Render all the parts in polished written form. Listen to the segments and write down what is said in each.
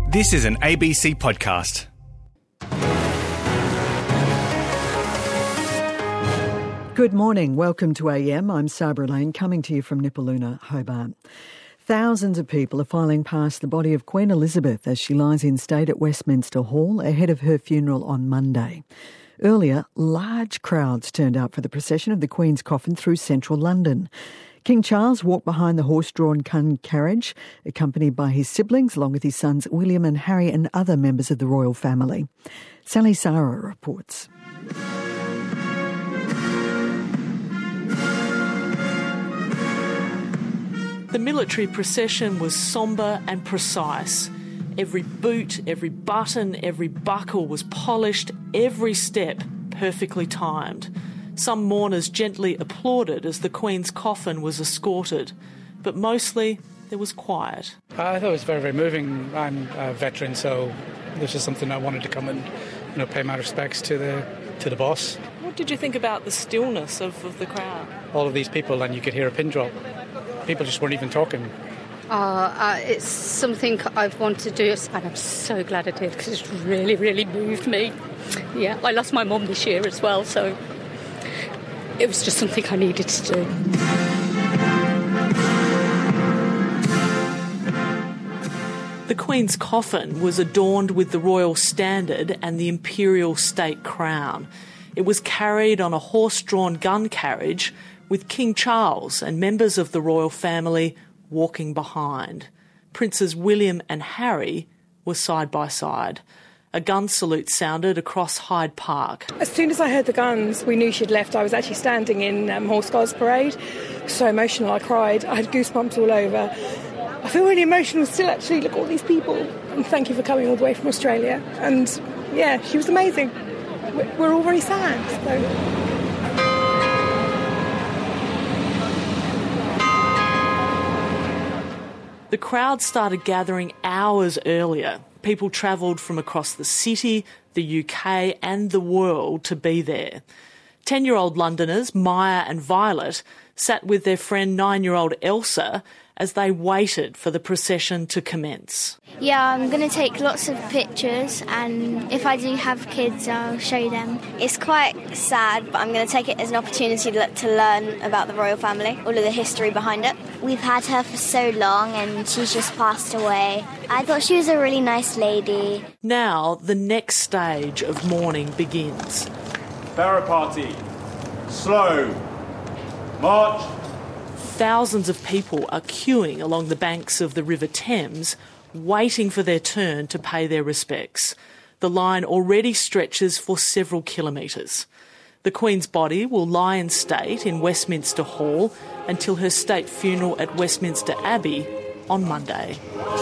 This is an ABC podcast. Good morning. Welcome to AM. I'm Sabra Lane, coming to you from Nipaluna, Hobart. Thousands of people are filing past the body of Queen Elizabeth as she lies in state at Westminster Hall ahead of her funeral on Monday. Earlier, large crowds turned out for the procession of the Queen's coffin through central London. King Charles walked behind the horse-drawn gun carriage, accompanied by his siblings, along with his sons William and Harry and other members of the royal family. Sally Sarah reports. The military procession was sombre and precise. Every boot, every button, every buckle was polished, every step perfectly timed. Some mourners gently applauded as the Queen's coffin was escorted, but mostly there was quiet. I thought it was very, very moving. I'm a veteran, so this is something I wanted to come and pay my respects to the boss. What did you think about the stillness of the crowd? All of these people, and you could hear a pin drop. People just weren't even talking. It's something I've wanted to do, and I'm so glad I did because it's really, really moved me. Yeah, I lost my mum this year as well, so it was just something I needed to do. The Queen's coffin was adorned with the royal standard and the imperial state crown. It was carried on a horse-drawn gun carriage with King Charles and members of the royal family walking behind. Princes William and Harry were side by side. A gun salute sounded across Hyde Park. As soon as I heard the guns, we knew she'd left. I was actually standing in Horse Guards Parade. So emotional, I cried. I had goosebumps all over. I feel really emotional still, actually. Look at all these people. And thank you for coming all the way from Australia. And yeah, she was amazing. We're all very sad. So. The crowd started gathering hours earlier. People travelled from across the city, the UK and the world to be there. 10-year-old Londoners, Maya and Violet, sat with their friend 9-year-old Elsa as they waited for the procession to commence. Yeah, I'm going to take lots of pictures, and if I do have kids, I'll show them. It's quite sad, but I'm going to take it as an opportunity to learn about the royal family, all of the history behind it. We've had her for so long, and she's just passed away. I thought she was a really nice lady. Now, the next stage of mourning begins. Barra party. Slow. March. Thousands of people are queuing along the banks of the River Thames, waiting for their turn to pay their respects. The line already stretches for several kilometres. The Queen's body will lie in state in Westminster Hall until her state funeral at Westminster Abbey on Monday.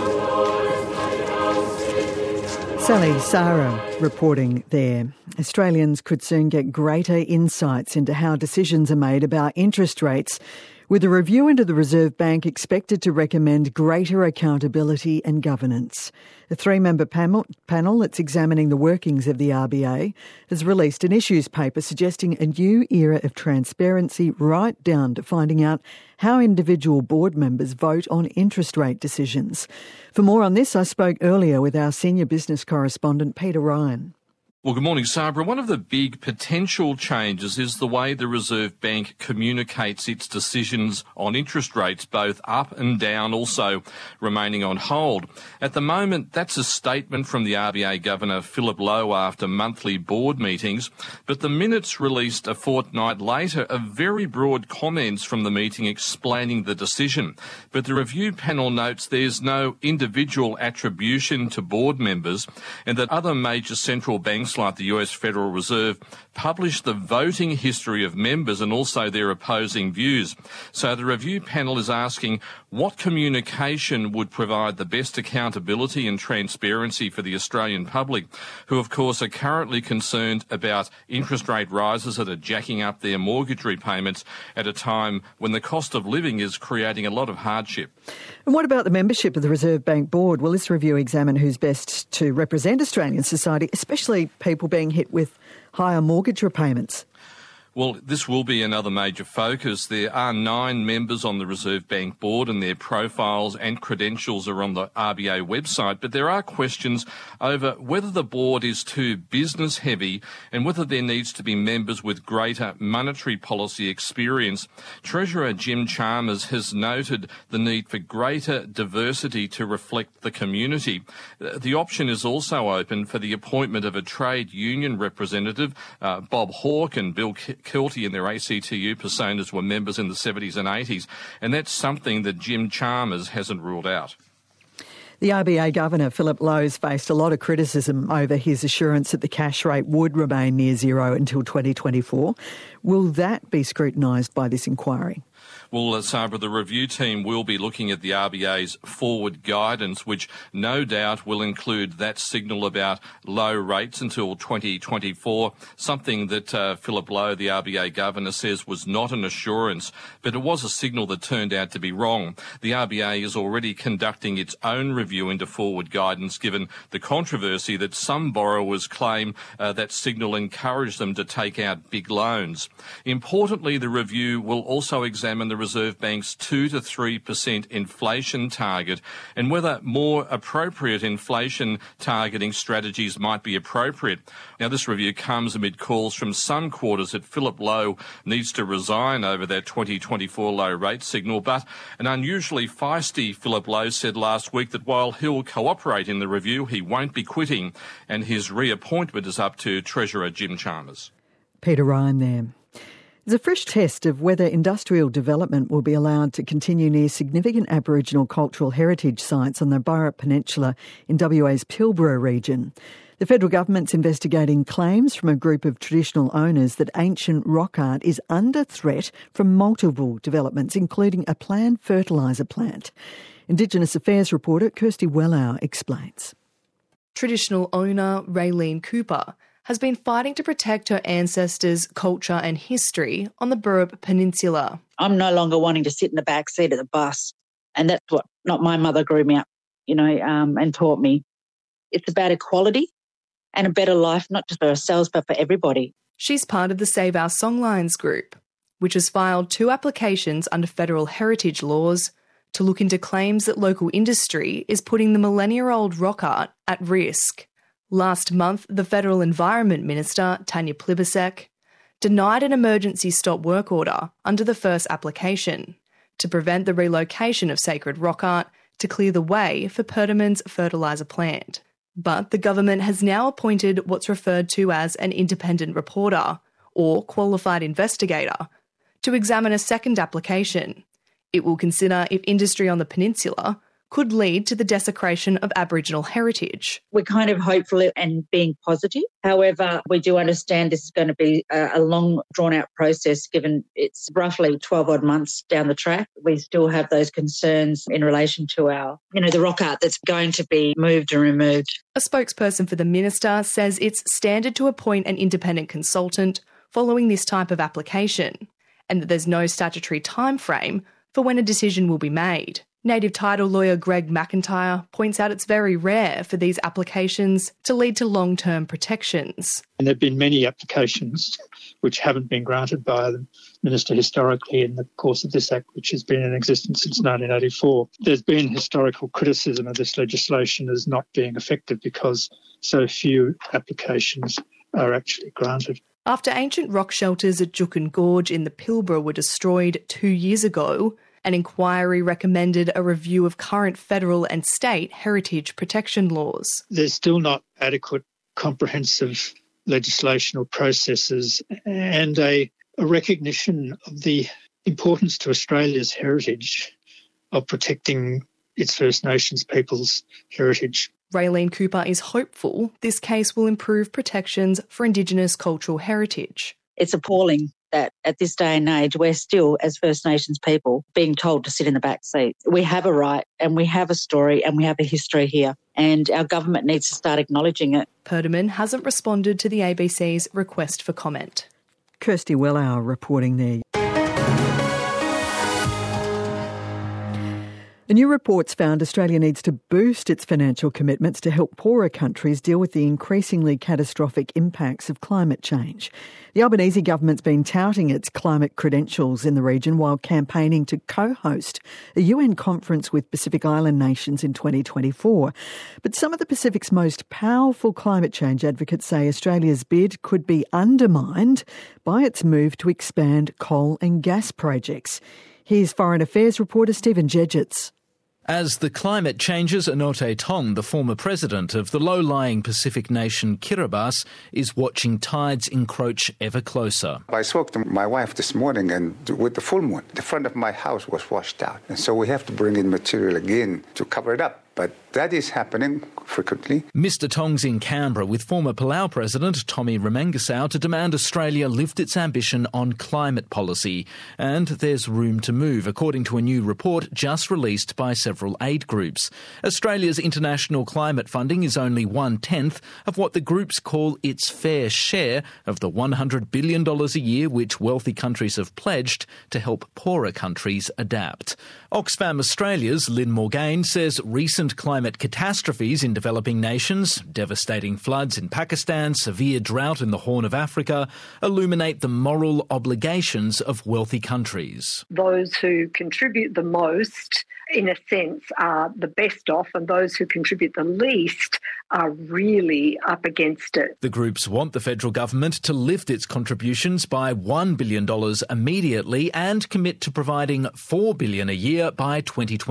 Sally Sarah reporting there. Australians could soon get greater insights into how decisions are made about interest rates, with a review into the Reserve Bank expected to recommend greater accountability and governance. A 3-member panel that's examining the workings of the RBA has released an issues paper suggesting a new era of transparency right down to finding out how individual board members vote on interest rate decisions. For more on this, I spoke earlier with our senior business correspondent, Peter Ryan. Well, good morning, Sabra. One of the big potential changes is the way the Reserve Bank communicates its decisions on interest rates, both up and down, also remaining on hold. At the moment, that's a statement from the RBA Governor Philip Lowe after monthly board meetings, but the minutes released a fortnight later are very broad comments from the meeting explaining the decision. But the review panel notes there's no individual attribution to board members and that other major central banks like the US Federal Reserve publish the voting history of members and also their opposing views. So the review panel is asking what communication would provide the best accountability and transparency for the Australian public, who of course are currently concerned about interest rate rises that are jacking up their mortgage repayments at a time when the cost of living is creating a lot of hardship. And what about the membership of the Reserve Bank Board? Will this review examine who's best to represent Australian society, especially people being hit with higher mortgage repayments? Well, this will be another major focus. There are 9 members on the Reserve Bank board and their profiles and credentials are on the RBA website, but there are questions over whether the board is too business heavy and whether there needs to be members with greater monetary policy experience. Treasurer Jim Chalmers has noted the need for greater diversity to reflect the community. The option is also open for the appointment of a trade union representative. Bob Hawke and Bill Kelty in their ACTU personas were members in the 70s and 80s, and that's something that Jim Chalmers hasn't ruled out. The RBA Governor, Philip Lowe's, faced a lot of criticism over his assurance that the cash rate would remain near zero until 2024. Will that be scrutinised by this inquiry? Well, Sabra, the review team will be looking at the RBA's forward guidance, which no doubt will include that signal about low rates until 2024, something that Philip Lowe, the RBA Governor, says was not an assurance, but it was a signal that turned out to be wrong. The RBA is already conducting its own review into forward guidance, given the controversy that some borrowers claim that signal encouraged them to take out big loans. Importantly, the review will also examine the Reserve Bank's 2 to 3% inflation target and whether more appropriate inflation targeting strategies might be appropriate. Now, this review comes amid calls from some quarters that Philip Lowe needs to resign over that 2024 low rate signal, but an unusually feisty Philip Lowe said last week that while he'll cooperate in the review, he won't be quitting, and his reappointment is up to Treasurer Jim Chalmers. Peter Ryan there. There's a fresh test of whether industrial development will be allowed to continue near significant Aboriginal cultural heritage sites on the Burrup Peninsula in WA's Pilbara region. The federal government's investigating claims from a group of traditional owners that ancient rock art is under threat from multiple developments, including a planned fertiliser plant. Indigenous Affairs reporter Kirsty Wellow explains. Traditional owner Raylene Cooper has been fighting to protect her ancestors' culture and history on the Burrup Peninsula. I'm no longer wanting to sit in the back seat of the bus, and that's what not my mother grew me up, and taught me. It's about equality and a better life, not just for ourselves, but for everybody. She's part of the Save Our Songlines group, which has filed 2 applications under federal heritage laws to look into claims that local industry is putting the millennia-old rock art at risk. Last month, the Federal Environment Minister, Tanya Plibersek, denied an emergency stop work order under the first application to prevent the relocation of sacred rock art to clear the way for Perdaman's fertiliser plant. But the government has now appointed what's referred to as an independent reporter or qualified investigator to examine a second application. It will consider if industry on the peninsula could lead to the desecration of Aboriginal heritage. We're kind of hopeful and being positive. However, we do understand this is going to be a long, drawn-out process, given it's roughly 12-odd months down the track. We still have those concerns in relation to our, the rock art that's going to be moved and removed. A spokesperson for the minister says it's standard to appoint an independent consultant following this type of application, and that there's no statutory time frame for when a decision will be made. Native title lawyer Greg McIntyre points out it's very rare for these applications to lead to long-term protections. And there have been many applications which haven't been granted by the Minister historically in the course of this Act, which has been in existence since 1984. There's been historical criticism of this legislation as not being effective because so few applications are actually granted. After ancient rock shelters at Juukan Gorge in the Pilbara were destroyed 2 years ago, an inquiry recommended a review of current federal and state heritage protection laws. There's still not adequate comprehensive legislation or processes and a recognition of the importance to Australia's heritage of protecting its First Nations people's heritage. Raylene Cooper is hopeful this case will improve protections for Indigenous cultural heritage. It's appalling that at this day and age, we're still, as First Nations people, being told to sit in the back seat. We have a right and we have a story and we have a history here, and our government needs to start acknowledging it. Perdaman hasn't responded to the ABC's request for comment. Kirsty Wellow reporting there. A new report's found Australia needs to boost its financial commitments to help poorer countries deal with the increasingly catastrophic impacts of climate change. The Albanese government's been touting its climate credentials in the region while campaigning to co-host a UN conference with Pacific Island nations in 2024. But some of the Pacific's most powerful climate change advocates say Australia's bid could be undermined by its move to expand coal and gas projects. Here's Foreign Affairs reporter Stephen Jedgetts. As the climate changes, Anote Tong, the former president of the low-lying Pacific nation Kiribati, is watching tides encroach ever closer. I spoke to my wife this morning, and with the full moon, the front of my house was washed out. And so we have to bring in material again to cover it up. But that is happening frequently. Mr Tong's in Canberra with former Palau President Tommy Remengesau to demand Australia lift its ambition on climate policy. And there's room to move, according to a new report just released by several aid groups. Australia's international climate funding is only 1/10 of what the groups call its fair share of the $100 billion a year which wealthy countries have pledged to help poorer countries adapt. Oxfam Australia's Lynn Morgaine says recent climate catastrophes in developing nations, devastating floods in Pakistan, severe drought in the Horn of Africa, illuminate the moral obligations of wealthy countries. Those who contribute the most, in a sense, are the best off, and those who contribute the least are really up against it. The groups want the federal government to lift its contributions by $1 billion immediately and commit to providing $4 billion a year by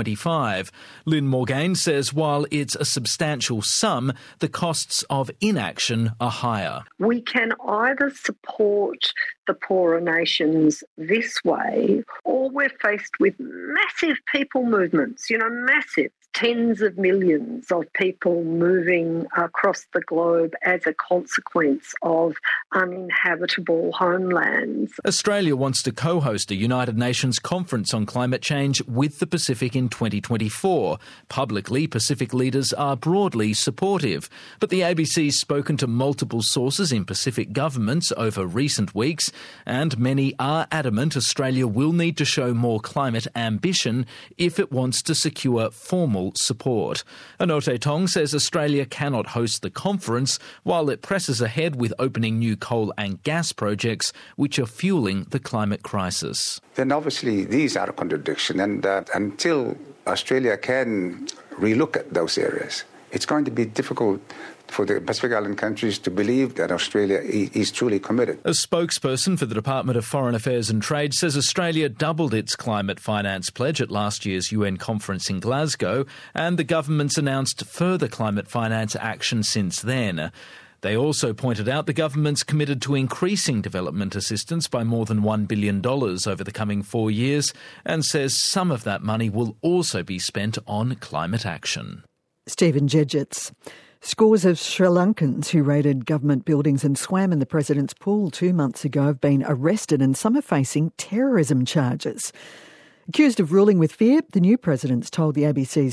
2025. Lynn Morgaine says while it's a substantial sum, the costs of inaction are higher. We can either support the poorer nations this way, or we're faced with massive people movements, massive. Tens of millions of people moving across the globe as a consequence of uninhabitable homelands. Australia wants to co-host a United Nations conference on climate change with the Pacific in 2024. Publicly, Pacific leaders are broadly supportive, but the ABC's spoken to multiple sources in Pacific governments over recent weeks, and many are adamant Australia will need to show more climate ambition if it wants to secure formal support. Anote Tong says Australia cannot host the conference while it presses ahead with opening new coal and gas projects which are fueling the climate crisis. Then obviously these are a contradiction, and until Australia can relook at those areas, it's going to be difficult for the Pacific Island countries to believe that Australia is truly committed. A spokesperson for the Department of Foreign Affairs and Trade says Australia doubled its climate finance pledge at last year's UN conference in Glasgow, and the government's announced further climate finance action since then. They also pointed out the government's committed to increasing development assistance by more than $1 billion over the coming 4 years, and says some of that money will also be spent on climate action. Stephen Jedgetts. Scores of Sri Lankans who raided government buildings and swam in the president's pool 2 months ago have been arrested, and some are facing terrorism charges. Accused of ruling with fear, the new president's told the ABC's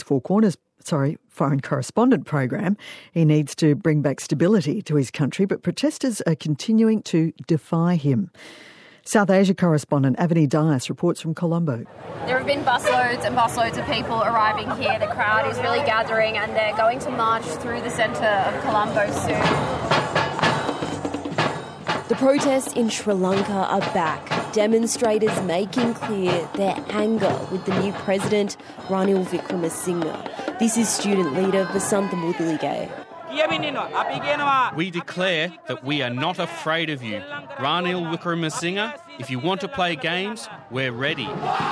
Foreign Correspondent program he needs to bring back stability to his country, but protesters are continuing to defy him. South Asia correspondent Avani Dias reports from Colombo. There have been busloads and busloads of people arriving here. The crowd is really gathering and they're going to march through the centre of Colombo soon. The protests in Sri Lanka are back. Demonstrators making clear their anger with the new president, Ranil Wickremesinghe. This is student leader Vasantha Muthalige. We declare that we are not afraid of you. Ranil Wickremesinghe, if you want to play games, we're ready.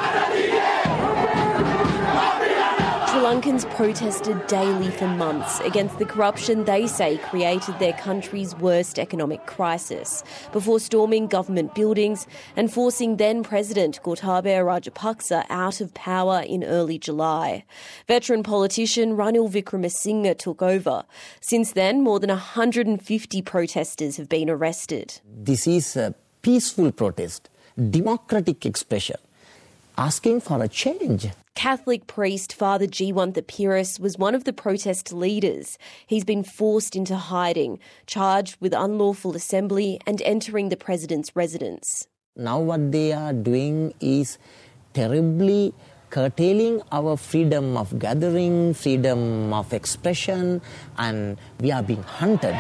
Sri Lankans protested daily for months against the corruption they say created their country's worst economic crisis, before storming government buildings and forcing then-President Gotabaya Rajapaksa out of power in early July. Veteran politician Ranil Wickremesinghe took over. Since then, more than 150 protesters have been arrested. This is a peaceful protest, democratic expression, asking for a change. Catholic priest Father Jiwantha Piris was one of the protest leaders. He's been forced into hiding, charged with unlawful assembly and entering the president's residence. Now what they are doing is terribly curtailing our freedom of gathering, freedom of expression, and we are being hunted.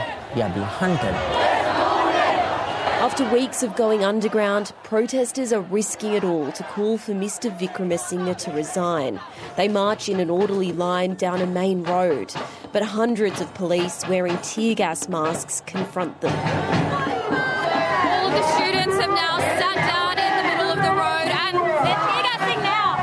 After weeks of going underground, protesters are risking it all to call for Mr Wickremesinghe to resign. They march in an orderly line down a main road, but hundreds of police wearing tear gas masks confront them. All of the students have now sat down in the middle of the road and they're tear gassing now.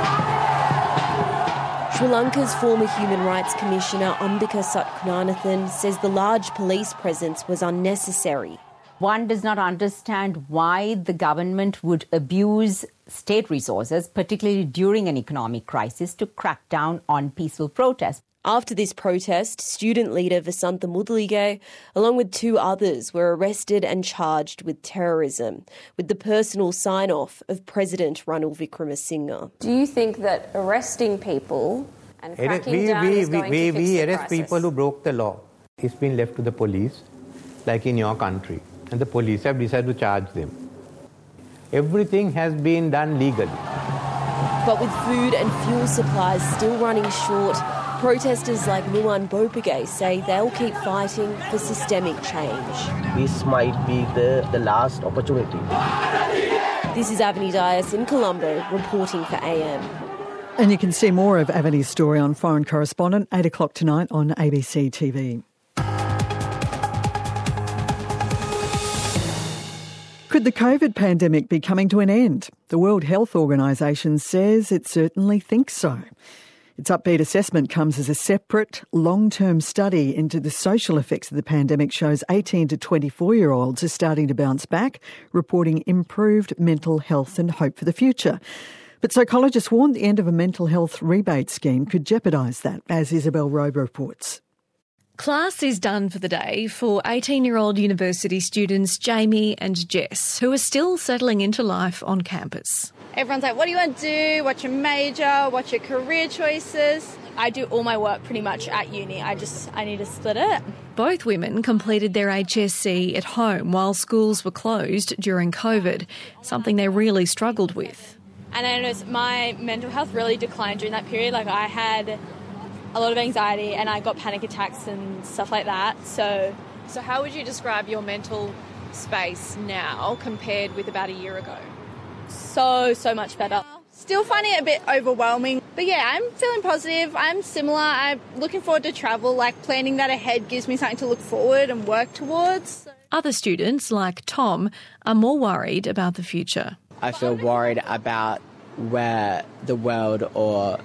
Sri Lanka's former Human Rights Commissioner Ambika Satkunanathan says the large police presence was unnecessary. One does not understand why the government would abuse state resources, particularly during an economic crisis, to crack down on peaceful protests. After this protest, student leader Vasantha Mudlige, along with 2 others, were arrested and charged with terrorism, with the personal sign-off of President Ranil Wickremesinghe. Do you think that arresting people and cracking down is going to fix the arrest crisis? People who broke the law. It's been left to the police, like in your country. And the police have decided to charge them. Everything has been done legally. But with food and fuel supplies still running short, protesters like Nuwan Bopage say they'll keep fighting for systemic change. This might be the last opportunity. This is Avani Dias in Colombo, reporting for AM. And you can see more of Avani's story on Foreign Correspondent, 8 o'clock tonight on ABC TV. Could the COVID pandemic be coming to an end? The World Health Organization says it certainly thinks so. Its upbeat assessment comes as a separate, long-term study into the social effects of the pandemic shows 18 to 24-year-olds are starting to bounce back, reporting improved mental health and hope for the future. But psychologists warn the end of a mental health rebate scheme could jeopardise that, as Isabel Rowe reports. Class is done for the day for 18-year-old university students Jamie and Jess, who are still settling into life on campus. Everyone's like, what do you want to do? What's your major? What's your career choices? I do all my work pretty much at uni. I need to split it. Both women completed their HSC at home while schools were closed during COVID, something they really struggled with. And I noticed my mental health really declined during that period. Like, I had a lot of anxiety and I got panic attacks and stuff like that. So how would you describe your mental space now compared with about a year ago? So much better. Still finding it a bit overwhelming. But yeah, I'm feeling positive. I'm similar. I'm looking forward to travel. Like, planning that ahead gives me something to look forward and work towards. Other students, like Tom, are more worried about the future. I feel worried about where the world or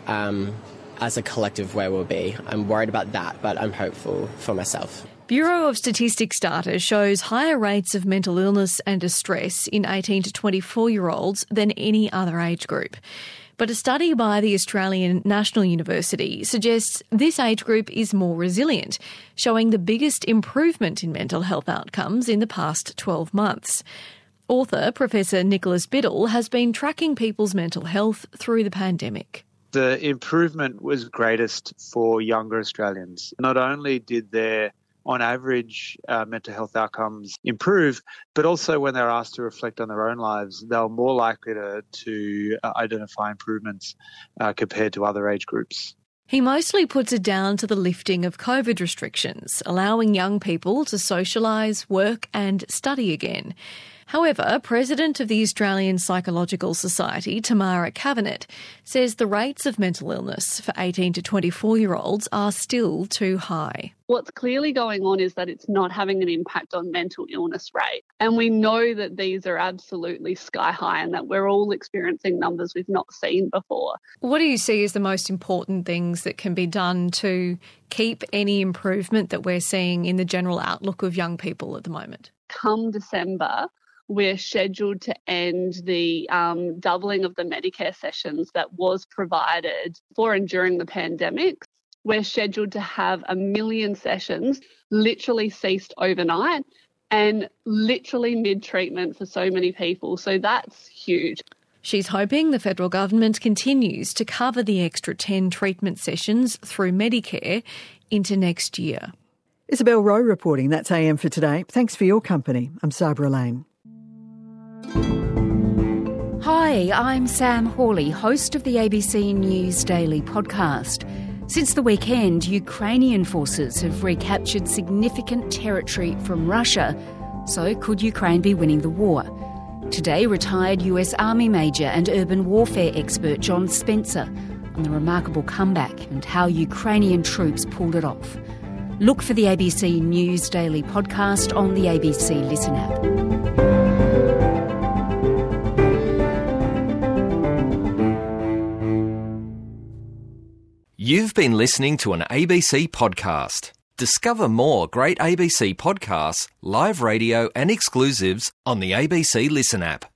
as a collective where we'll be. I'm worried about that, but I'm hopeful for myself. Bureau of Statistics data shows higher rates of mental illness and distress in 18 to 24-year-olds than any other age group. But a study by the Australian National University suggests this age group is more resilient, showing the biggest improvement in mental health outcomes in the past 12 months. Author Professor Nicholas Biddle has been tracking people's mental health through the pandemic. The improvement was greatest for younger Australians. Not only did their, on average, mental health outcomes improve, but also when they're asked to reflect on their own lives, they were more likely to identify improvements compared to other age groups. He mostly puts it down to the lifting of COVID restrictions, allowing young people to socialise, work and study again. However, President of the Australian Psychological Society, Tamara Cavanagh, says the rates of mental illness for 18 to 24-year-olds are still too high. What's clearly going on is that it's not having an impact on mental illness rate. And we know that these are absolutely sky high and that we're all experiencing numbers we've not seen before. What do you see as the most important things that can be done to keep any improvement that we're seeing in the general outlook of young people at the moment? Come December, we're scheduled to end the doubling of the Medicare sessions that was provided for and during the pandemic. We're scheduled to have 1 million sessions literally ceased overnight and literally mid-treatment for so many people. So that's huge. She's hoping the federal government continues to cover the extra 10 treatment sessions through Medicare into next year. Isabel Rowe reporting. That's AM for today. Thanks for your company. I'm Sabra Lane. Hi, Hi, I'm Sam Hawley, host of the ABC News Daily podcast. Since the weekend, Ukrainian forces have recaptured significant territory from Russia. So could Ukraine be winning the war? Today, retired US Army Major and urban warfare expert John Spencer on the remarkable comeback and how Ukrainian troops pulled it off. Look for the ABC News Daily podcast on the ABC Listen app. You've been listening to an ABC podcast. Discover more great ABC podcasts, live radio and exclusives on the ABC Listen app.